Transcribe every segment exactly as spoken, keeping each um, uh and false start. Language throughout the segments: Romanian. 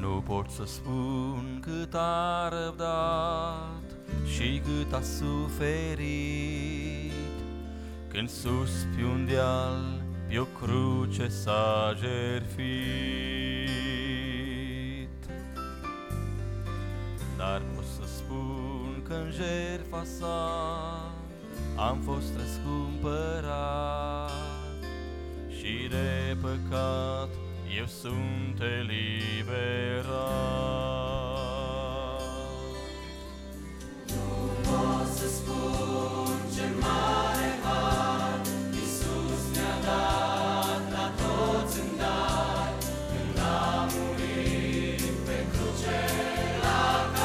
Nu pot să spun cât a răbdat și cât a suferit, când sus pe un deal, pe o cruce s-a jertfit. Dar pot să spun că în jertfa sa am fost răscumpărat și de păcat eu sunt eliberat. Nu pot să spun ce mare har Iisus ne-a dat la toți în dar, când a murit pe cruce la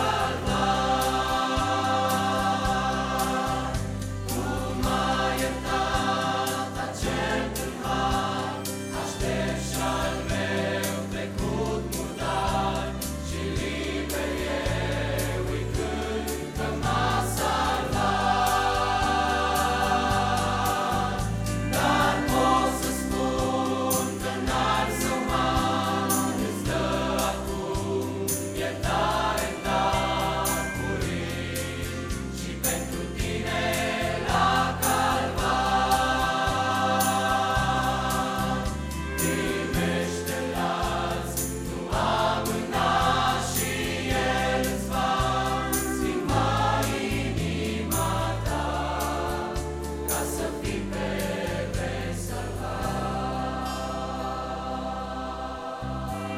Calvar. Cum a iertat acel tâlhar, aștept și-al meu trecut murdar, și liber eu îi cânt că m-a salvat. Dar pot să spun că n-ar său har îți dă acum iertare în dar curit, și pentru tine la Calvar. Primește-l azi, nu amâna, și El îți va schimba inima ta, ca să fii pe veci salvat.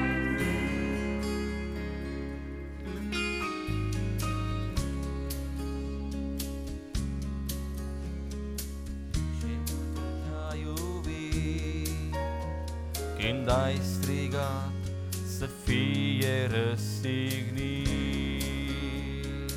Și mult te-a iubit când ai strigat să fie răstignit.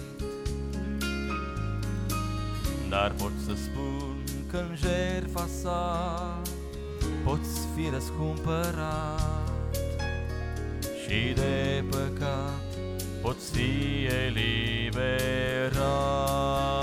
Dar pot să spun că în jertfa sa poți fi răscumpărat și de păcat poți fi eliberat.